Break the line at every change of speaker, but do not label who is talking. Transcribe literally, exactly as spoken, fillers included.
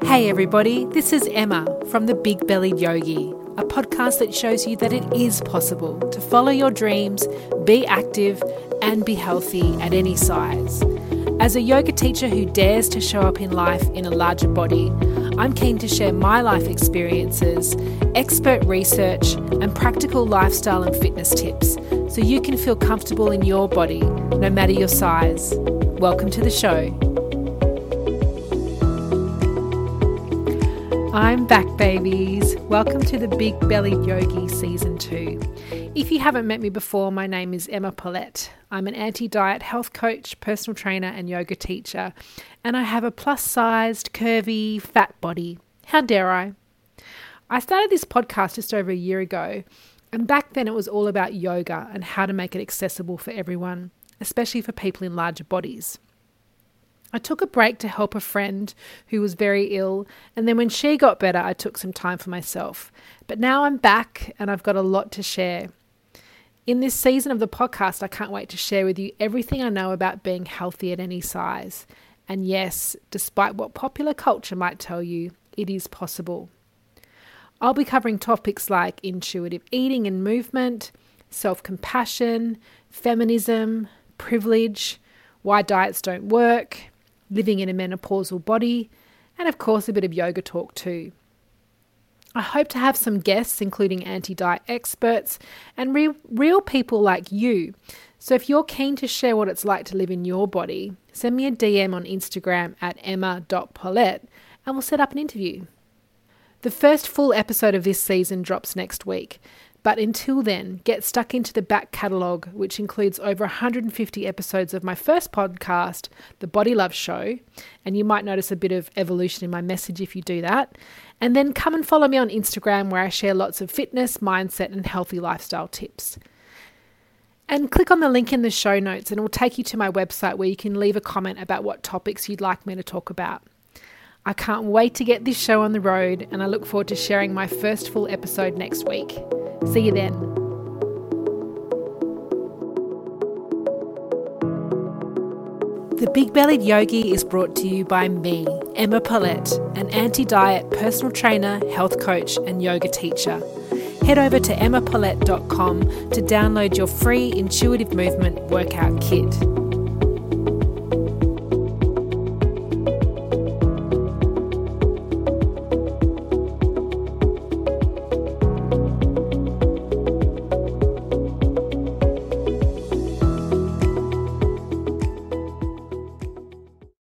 Hey everybody, this is Emma from The Big Bellied Yogi, a podcast that shows you that it is possible to follow your dreams, be active and be healthy at any size. As a yoga teacher who dares to show up in life in a larger body, I'm keen to share my life experiences, expert research and practical lifestyle and fitness tips so you can feel comfortable in your body, no matter your size. Welcome to the show. I'm back, babies. Welcome to the Big Bellied Yogi Season two. If you haven't met me before, my name is Emma Paulette. I'm an anti-diet health coach, personal trainer and yoga teacher, and I have a plus-sized, curvy, fat body. How dare I? I started this podcast just over a year ago, and back then it was all about yoga and how to make it accessible for everyone, especially for people in larger bodies. I took a break to help a friend who was very ill, and then when she got better, I took some time for myself. But now I'm back and I've got a lot to share. In this season of the podcast, I can't wait to share with you everything I know about being healthy at any size. And yes, despite what popular culture might tell you, it is possible. I'll be covering topics like intuitive eating and movement, self-compassion, feminism, privilege, why diets don't work, living in a menopausal body, and of course a bit of yoga talk too. I hope to have some guests, including anti-diet experts and real, real people like you. So if you're keen to share what it's like to live in your body, send me a D M on Instagram at emma dot paulette and we'll set up an interview. The first full episode of this season drops next week. But until then, get stuck into the back catalogue, which includes over one hundred fifty episodes of my first podcast, The Body Love Show, and you might notice a bit of evolution in my message if you do that. And then come and follow me on Instagram where I share lots of fitness, mindset and healthy lifestyle tips. And click on the link in the show notes and it will take you to my website where you can leave a comment about what topics you'd like me to talk about. I can't wait to get this show on the road and I look forward to sharing my first full episode next week. See you then. The Big Bellied Yogi is brought to you by me, Emma Paulette, an anti-diet personal trainer, health coach and yoga teacher. Head over to emma paulette dot com to download your free intuitive movement workout kit.